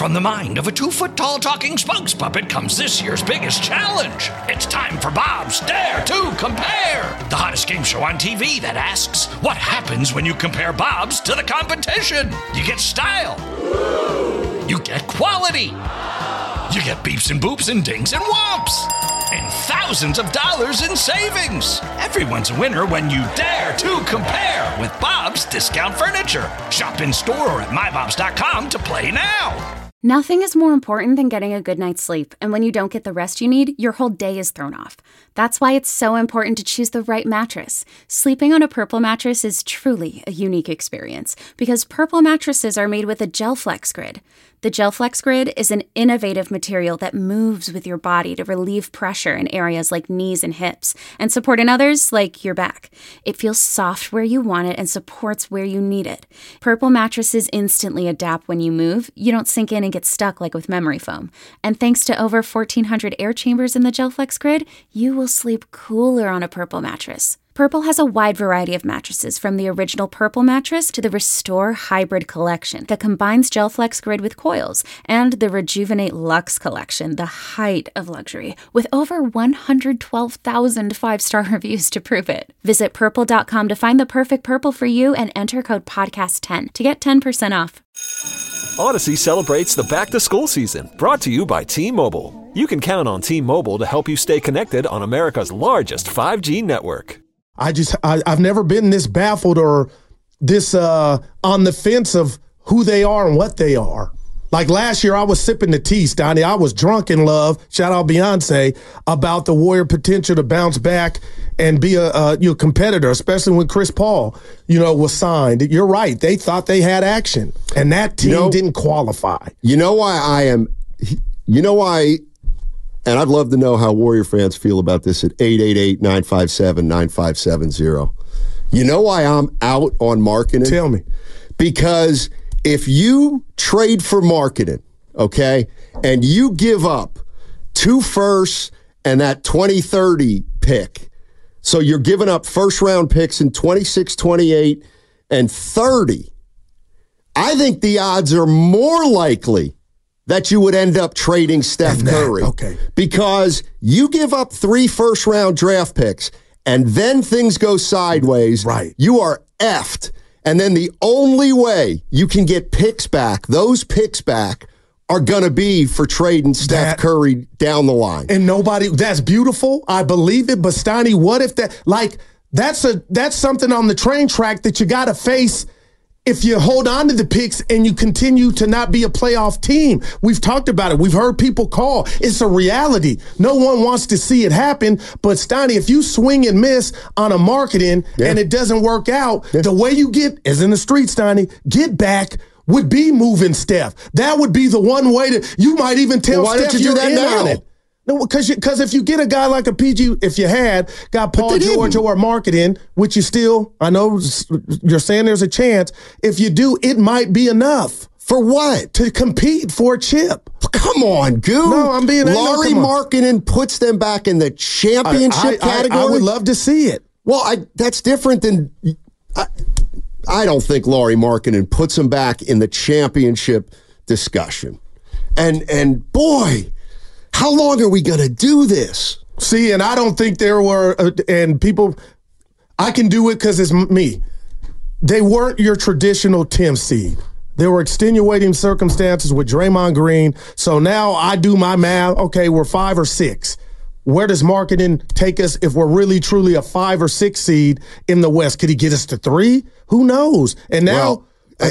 From the mind of a 2-foot-tall talking spokes puppet comes this year's biggest challenge. It's time for Bob's Dare to Compare, the hottest game show on TV that asks, what happens when you compare Bob's to the competition? You get style. You get quality. You get beeps and boops and dings and whomps. And thousands of dollars in savings. Everyone's a winner when you dare to compare with Bob's Discount Furniture. Shop in store or at mybobs.com to play now. Nothing is more important than getting a good night's sleep, and when you don't get the rest you need, your whole day is thrown off. That's why it's so important to choose the right mattress. Sleeping on a Purple mattress is truly a unique experience, because Purple mattresses are made with a GelFlex Grid. The GelFlex Grid is an innovative material that moves with your body to relieve pressure in areas like knees and hips, and support in others like your back. It feels soft where you want it and supports where you need it. Purple mattresses instantly adapt when you move. You don't sink in and get stuck like with memory foam. And thanks to over 1,400 air chambers in the GelFlex Grid, you will sleep cooler on a Purple mattress. Purple has a wide variety of mattresses, from the original Purple mattress to the Restore Hybrid collection that combines GelFlex Grid with coils, and the Rejuvenate Luxe collection, the height of luxury, with over 112,000 5-star reviews to prove it. Visit Purple.com to find the perfect Purple for you and enter code PODCAST10 to get 10% off. Odyssey celebrates the back-to-school season, brought to you by T-Mobile. You can count on T-Mobile to help you stay connected on America's largest 5G network. I've never been this baffled or this on the fence of who they are and what they are. Like last year, I was sipping the tea, Stoney. I was drunk in love, shout out Beyonce, about the Warrior potential to bounce back and be a competitor, especially when Chris Paul, was signed. You're right. They thought they had action, and that team didn't qualify. You know why and I'd love to know how Warrior fans feel about this at 888-957-9570. You know why I'm out on marketing? Tell me. Because if you trade for marketing, okay, and you give up 2 firsts and that 2030 pick, so you're giving up first-round picks in 26, 28, and 30, I think the odds are more likely that you would end up trading Steph Curry. Okay. Because you give up 3 first-round draft picks, and then things go sideways. Right. You are effed. And then the only way you can get picks back, those picks back, are going to be for trading Steph Curry down the line. And that's beautiful. I believe it. But, Steiny, what if that's something on the train track that you got to face if you hold on to the picks and you continue to not be a playoff team. We've talked about it. We've heard people call. It's a reality. No one wants to see it happen. But, Steiny, if you swing and miss on a marketing and it doesn't work out, the way you get, as in the street, Steiny, get back would be moving Steph. That would be the one way you might even tell why Steph don't you do that now? on it. No, because if you get a guy like a PG, if you got Paul George or marketing, which you still, I know you're saying there's a chance. If you do, it might be enough. For what? To compete for a chip. Come on, Goo. No, I'm being... Lauri Markkanen puts them back in the championship category? I would love to see it. Well, that's different than... I don't think Lauri Markkanen puts them back in the championship discussion. And boy... how long are we going to do this? See, and I don't think there were, and people, I can do it because it's me. They weren't your traditional 10 seed. There were extenuating circumstances with Draymond Green. So now I do my math. Okay, we're 5 or 6. Where does marketing take us if we're really, truly a 5 or 6 seed in the West? Could he get us to 3? Who knows? And now,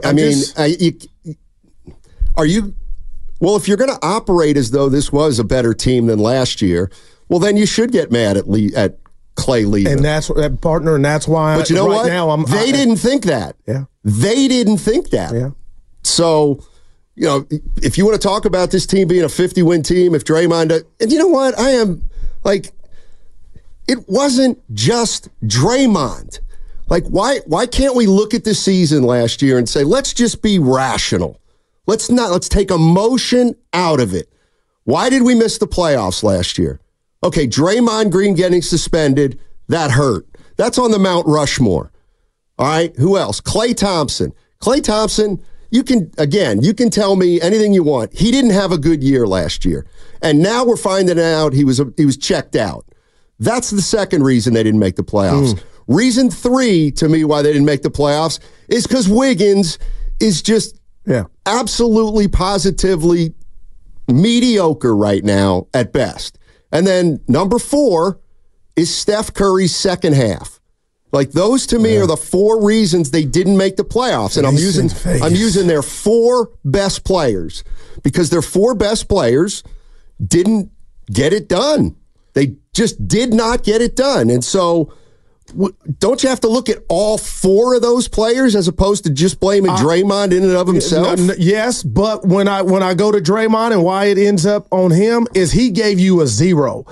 are you... Well, if you're going to operate as though this was a better team than last year, well, then you should get mad at Clay leaving. And that's that partner, and that's why. But you know what? They didn't think that. Yeah. They didn't think that. Yeah. So, if you want to talk about this team being a 50-win team, if Draymond, and you know what? I am like, it wasn't just Draymond. Like, why can't we look at the season last year and say, let's just be rational? Let's take emotion out of it. Why did we miss the playoffs last year? Okay, Draymond Green getting suspended, that hurt. That's on the Mount Rushmore. All right, who else? Klay Thompson. Klay Thompson, you can tell me anything you want. He didn't have a good year last year. And now we're finding out he was checked out. That's the second reason they didn't make the playoffs. Reason 3 to me why they didn't make the playoffs is because Wiggins is just absolutely, positively mediocre right now at best. And then number 4 is Steph Curry's second half. Like those to me are the 4 reasons they didn't make the playoffs. And I'm using their 4 best players because their 4 best players didn't get it done. They just did not get it done. And so don't you have to look at all 4 of those players as opposed to just blaming Draymond in and of himself? Yes, but when I go to Draymond and why it ends up on him is he gave you a 0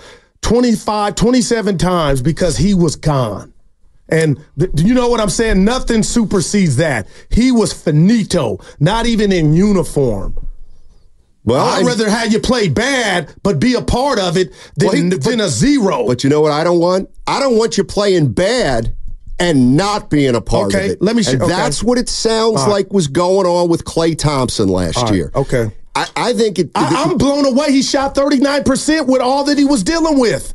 27 times because he was gone. And you know what I'm saying? Nothing supersedes that. He was finito, not even in uniform. Well, I'd rather have you play bad, but be a part of it than a 0. But you know what I don't want? I don't want you playing bad and not being a part of it. That's what it sounds like was going on with Klay Thompson last year. Okay. I think I'm blown away. He shot 39% with all that he was dealing with.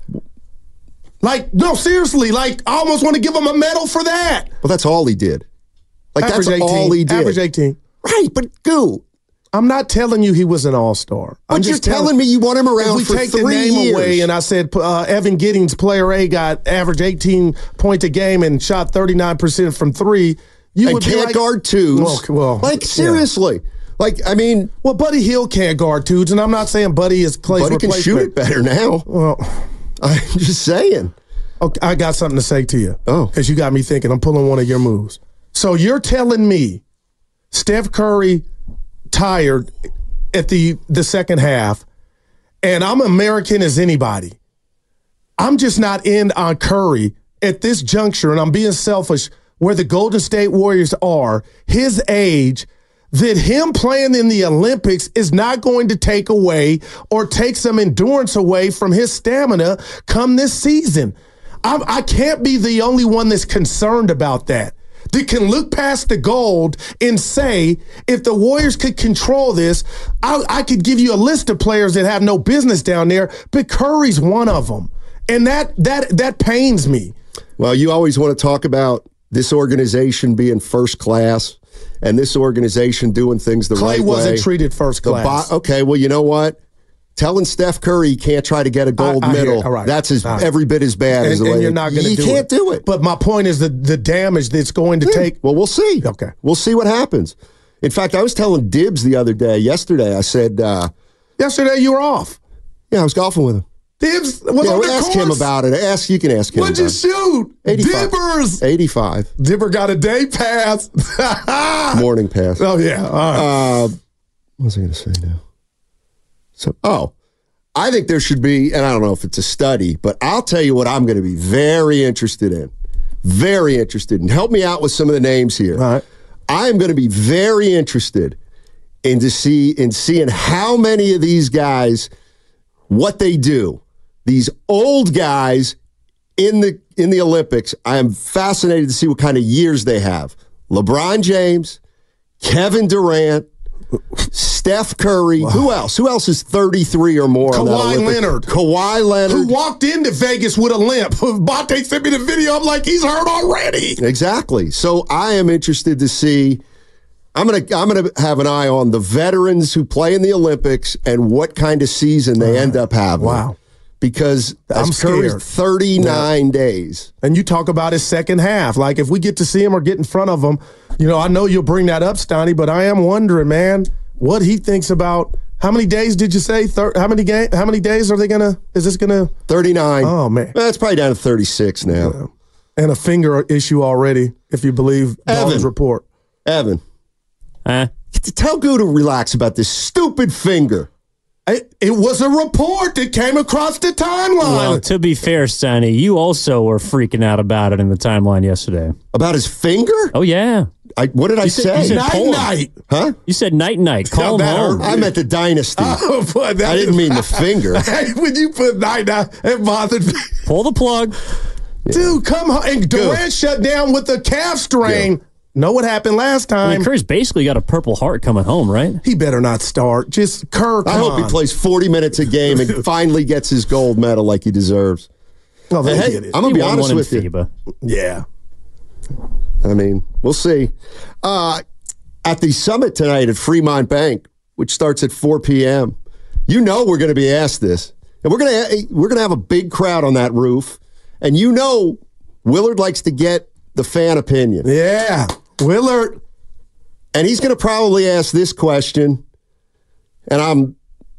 Like, no, seriously. Like, I almost want to give him a medal for that. Well, that's all he did. Like, Average that's 18, all he did. Average 18. Right, but I'm not telling you he was an all-star. But you're telling me you want him around for 3 years. If we take the name away and I said Evan Giddings, player A, got average 18 points a game and shot 39% from 3, you would be like, guard 2s. Well, like, seriously. Yeah. Like, I mean. Well, Buddy Hield can't guard 2s, and I'm not saying Buddy is Clay's replacement. Buddy can shoot it better now. Well, I'm just saying. Okay, I got something to say to you. Oh. Because you got me thinking. I'm pulling one of your moves. So you're telling me Steph Curry tired at the second half, and I'm American as anybody. I'm just not in on Curry at this juncture, and I'm being selfish, where the Golden State Warriors are, his age, that him playing in the Olympics is not going to take away or take some endurance away from his stamina come this season. I can't be the only one that's concerned about that. That can look past the gold and say, if the Warriors could control this, I could give you a list of players that have no business down there, but Curry's one of them. And that pains me. Well, you always want to talk about this organization being first class and this organization doing things the right way. Klay wasn't treated first class. Okay, well, you know what? Telling Steph Curry he can't try to get a gold medal, that's every bit as bad as the way you're not going to do it. You can't do it. But my point is the damage that's going to take. Well, we'll see. Okay. We'll see what happens. In fact, I was telling Dibbs yesterday, I said. Yesterday you were off. Yeah, I was golfing with him. Dibbs was on the ask course. Him about it. You can ask him. What'd you shoot? 85. Dibbers. 85. Dibber got a day pass. Morning pass. Oh, yeah. All right. What was I going to say now? I think there should be, and I don't know if it's a study, but I'll tell you what I'm going to be very interested in. Very interested in. Help me out with some of the names here. All right. I'm going to be very interested in seeing how many of these guys, what they do. These old guys in the Olympics, I am fascinated to see what kind of years they have. LeBron James, Kevin Durant, Steph Curry. Wow. Who else? Who else is 33 or more? Kawhi Leonard. Who walked into Vegas with a limp. Bate sent me the video. I'm like, he's hurt already. Exactly. So I am interested to see. I'm gonna have an eye on the veterans who play in the Olympics and what kind of season they end up having. Wow. Because I'm scared. 39 days. And you talk about his second half. Like, if we get to see him or get in front of him, I know you'll bring that up, Stoney, but I am wondering, man, what he thinks about. How many days did you say? How many days are they going to – is this going to – 39. Oh, man. Well, it's probably down to 36 now. Yeah. And a finger issue already, if you believe Dawn's report. Evan. Tell Goo to relax about this stupid finger. It was a report that came across the timeline. Well, to be fair, Sonny, you also were freaking out about it in the timeline yesterday. About his finger? Oh, yeah. What did I say? You said night. Huh? You said night. Call him home. I meant the dynasty. Oh, boy, I didn't mean the finger. When you put night, it bothered me. Pull the plug. Dude, come home. And Durant shut down with the calf strain. Know what happened last I time. mean, Kerr's basically got a Purple Heart coming home, right? He better not start. Just Kerr, I hope he plays 40 minutes a game and finally gets his gold medal like he deserves. Well, And hey, I'm going to be honest with you. FIBA. Yeah. I mean, we'll see. At the summit tonight at Fremont Bank, which starts at 4 p.m., you know we're going to be asked this. And we're going to have a big crowd on that roof. And you know Willard likes to get the fan opinion. Yeah. Willard. And he's going to probably ask this question, and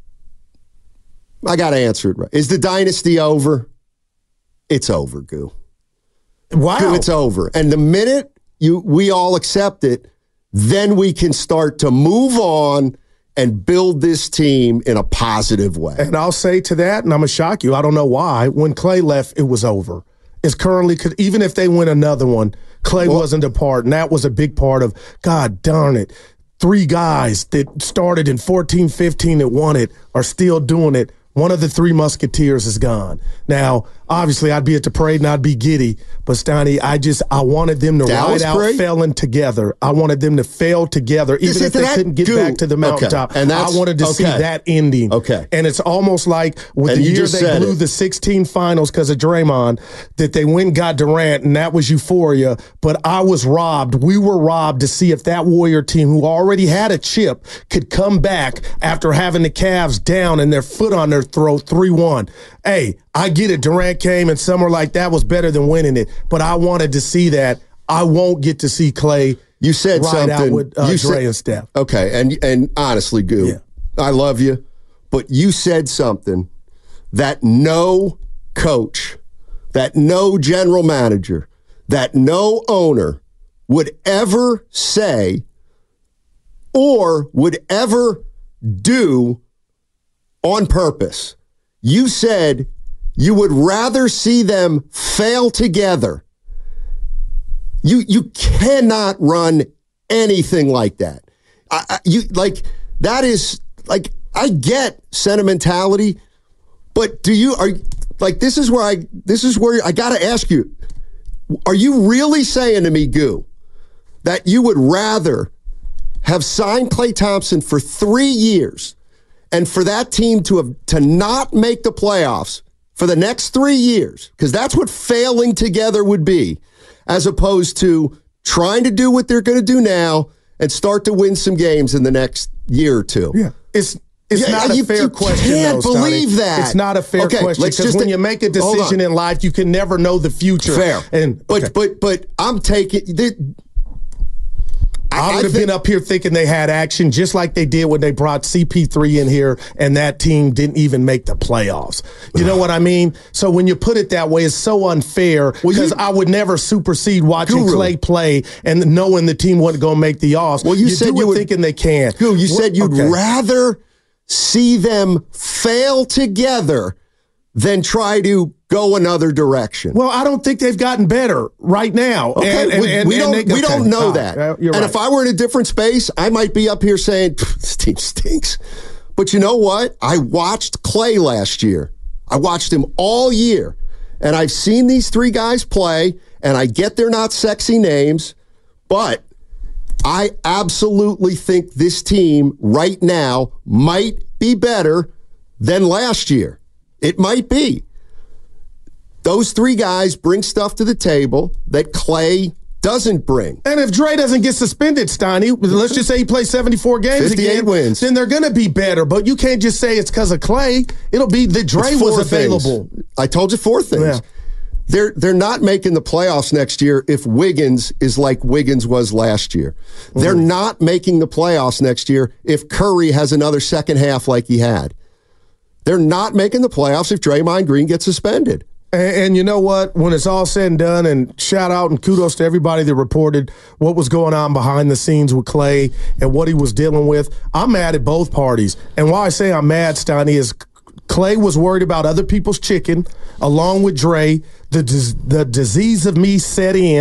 I got to answer it right. Is the dynasty over? It's over, Goo. Wow. Goo, it's over. And the minute we all accept it, then we can start to move on and build this team in a positive way. And I'll say to that, and I'm going to shock you, I don't know why, when Clay left, it was over. It's currently, even if they win another one, Clay wasn't a part, and that was a big part of, God darn it, 3 guys that started in 14-15 that won it are still doing it. One of the 3 Musketeers is gone. Now, obviously, I'd be at the parade and I'd be giddy, but Steiny, I wanted them to Dallas ride out parade? failing together. I wanted them to fail together, even if they couldn't get back to the mountaintop. Okay. And I wanted to see that ending. Okay. And it's almost like with And the you year just they said blew it. the 16 finals because of Draymond, that they went and got Durant, and that was euphoria. But I was robbed. We were robbed to see if that Warrior team, who already had a chip, could come back after having the Cavs down and their foot on their throat 3-1. Hey, I get it. Durant came, and summer like that was better than winning it. But I wanted to see that. I won't get to see Clay. You said ride something. out with Dre and Steph. Okay, and honestly, Goo, Yeah. I love you, but you said something that no coach, that no general manager, that no owner would ever say or would ever do on purpose. You said you would rather see them fail together. You cannot run anything like that. I get sentimentality, but this is where I got to ask you, are you really saying to me, Goo, that you would rather have signed Klay Thompson for 3 years and for that team to not make the playoffs for the next 3 years, because that's what failing together would be, as opposed to trying to do what they're going to do now and start to win some games in the next year or two? Yeah. It's not a fair question. You can't believe Stoney. that. It's not a fair question, because when you make a decision in life, you can never know the future. Fair. But I'm taking... I would have been up here thinking they had action, just like they did when they brought CP3 in here, and that team didn't even make the playoffs. You know what I mean? So when you put it that way, it's so unfair, because I would never supersede watching Clay play and knowing the team wasn't going to make the offs. Well, you said you were thinking they can. You said you'd rather see them fail together than try to go another direction. Well, I don't think they've gotten better right now. Okay, we don't know that. You're right. If I were in a different space, I might be up here saying, this team stinks. But you know what? I watched Clay last year. I watched him all year. And I've seen these 3 guys play, and I get they're not sexy names, but I absolutely think this team right now might be better than last year. It might be. Those 3 guys bring stuff to the table that Clay doesn't bring. And if Dre doesn't get suspended, Steiny, let's just say he plays 74 games 58 again, wins. Then they're going to be better. But you can't just say it's because of Clay. It'll be that Dre was available. I told you 4 things. Yeah. They're not making the playoffs next year if Wiggins is like Wiggins was last year. They're not making the playoffs next year if Curry has another second half like he had. They're not making the playoffs if Draymond Green gets suspended. And you know what? When it's all said and done, and shout out and kudos to everybody that reported what was going on behind the scenes with Clay and what he was dealing with, I'm mad at both parties. And why I say I'm mad, Steiny, is Clay was worried about other people's chicken, along with Dre. The disease of me set in,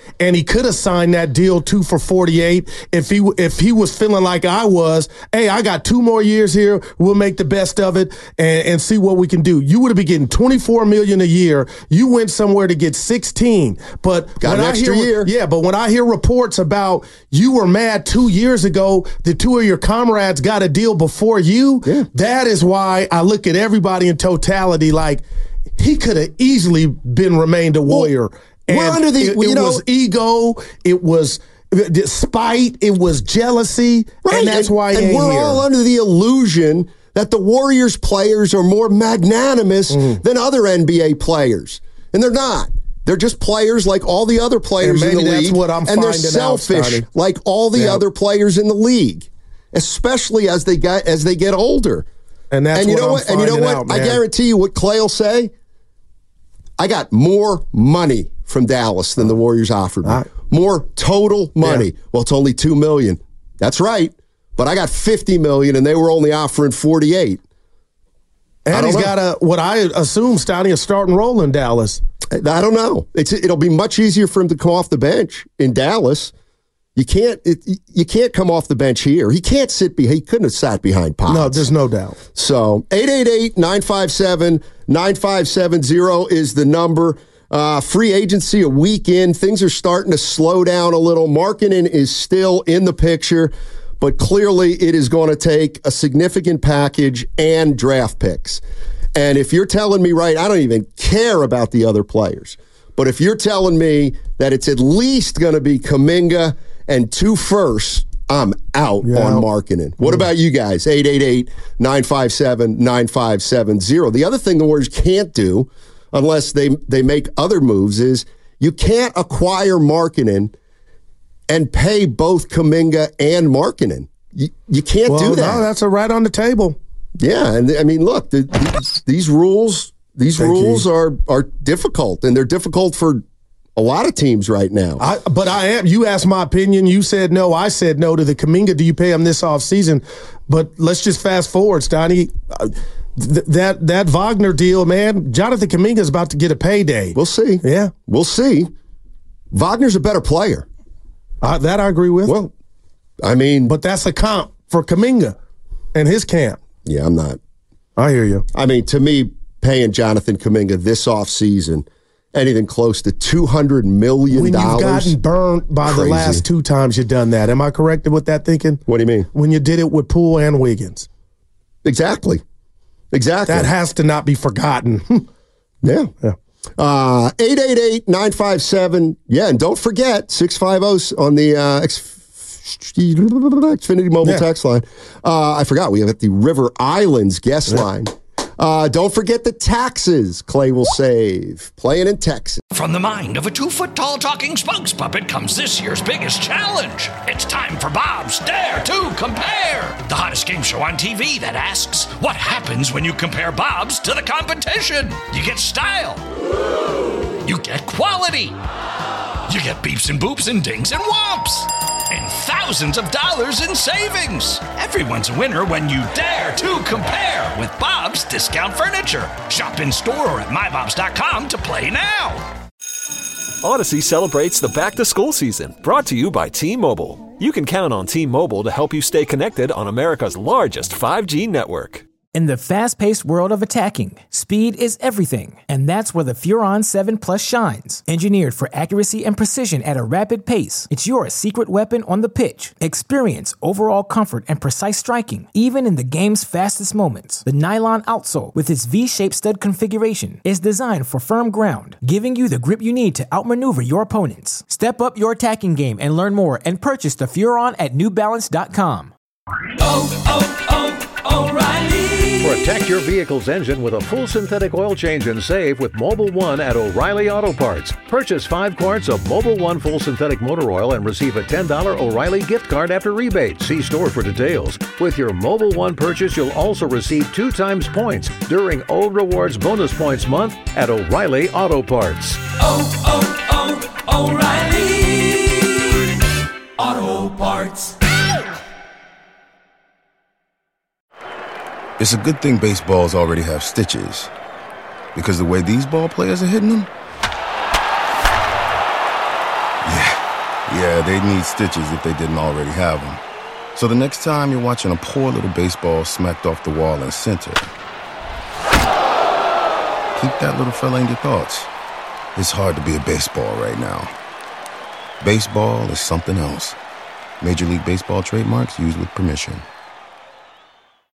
and he could have signed that deal 2 for $48 if he was feeling like I was. Hey, I got 2 more years here. We'll make the best of it and see what we can do. You would have been getting $24 million a year. You went somewhere to get 16, but got an extra year. Yeah, but when I hear reports about you were mad 2 years ago that 2 of your comrades got a deal before you, that is why I look at everybody in totality like he could have easily remained a Warrior. And we're under the, it was ego, it was spite, it was jealousy, right. And that's why he ain't we're here. all under the illusion that the Warriors players are more magnanimous than other NBA players. And they're not. They're just players like all the other players in the league. That's what I'm and they're finding selfish out, like all the other players in the league, especially as they get older. And that's you what know I'm what? And you know what? out, man. I guarantee you what Clay will say. I got more money from Dallas than the Warriors offered me. More total money. Yeah. Well, it's only $2 million. That's right. But I got $50 million, and they were only offering $48. And he's got what I assume, Stoney, a starting role in Dallas. I don't know. It'll be much easier for him to come off the bench in Dallas. You can't come off the bench here. He can't he couldn't have sat behind Potts. No, there's no doubt. So 888-957-9570 is the number. Free agency a week in. Things are starting to slow down a little. Markkanen is still in the picture, but clearly it is going to take a significant package and draft picks. And if you're telling me, right, I don't even care about the other players, but if you're telling me that it's at least going to be Kuminga and 2 firsts, I'm out on Markkanen. What about you guys? 888-957-9570. The other thing the Warriors can't do, unless they make other moves, is you can't acquire Markkanen and pay both Kuminga and Markkanen. You can't do that. No, that's right on the table. Yeah, and I mean, look, these rules are difficult, and they're difficult for a lot of teams right now. You asked my opinion. You said no. I said no to the Kuminga. Do you pay him this offseason? But let's just fast forward, Stoney. That Wagner deal, man, Jonathan Kuminga is about to get a payday. We'll see. Yeah. We'll see. Wagner's a better player. That I agree with. Well, I mean. But that's a comp for Kuminga and his camp. Yeah, I'm not. I hear you. I mean, to me, paying Jonathan Kuminga this offseason anything close to $200 million. When you've gotten burnt by the last 2 times you've done that. Am I correct with that thinking? What do you mean? When you did it with Poole and Wiggins. Exactly. That has to not be forgotten. Yeah. 888-957. Yeah, and don't forget, 650 on the Xfinity mobile text line. I forgot, we have the River Islands guest line. Don't forget the taxes Clay will save. Playing in Texas. From the mind of a 2-foot-tall talking spokes puppet comes this year's biggest challenge. It's time for Bob's Dare to Compare, the hottest game show on TV that asks, what happens when you compare Bob's to the competition? You get style. You get quality. You get beeps and boops and dings and whomps. And thousands of dollars in savings. Everyone's a winner when you dare to compare with Bob's Discount Furniture. Shop in store or at mybobs.com to play now. Odyssey celebrates the back-to-school season, brought to you by T-Mobile. You can count on T-Mobile to help you stay connected on America's largest 5G network. In the fast-paced world of attacking, speed is everything, and that's where the Furon 7 Plus shines. Engineered for accuracy and precision at a rapid pace, it's your secret weapon on the pitch. Experience overall comfort and precise striking, even in the game's fastest moments. The nylon outsole, with its V-shaped stud configuration, is designed for firm ground, giving you the grip you need to outmaneuver your opponents. Step up your attacking game and learn more and purchase the Furon at newbalance.com. O'Reilly. Protect your vehicle's engine with a full synthetic oil change and save with Mobil 1 at O'Reilly Auto Parts. Purchase 5 quarts of Mobil 1 full synthetic motor oil and receive a $10 O'Reilly gift card after rebate. See store for details. With your Mobil 1 purchase, you'll also receive 2 times points during O Rewards Bonus Points Month at O'Reilly Auto Parts. O'Reilly Auto Parts. It's a good thing baseballs already have stitches, because the way these ball players are hitting them, yeah, Yeah, they'd need stitches if they didn't already have them. So the next time you're watching a poor little baseball smacked off the wall in center, keep that little fella in your thoughts. It's hard to be a baseball right now. Baseball is something else. Major League Baseball trademarks used with permission.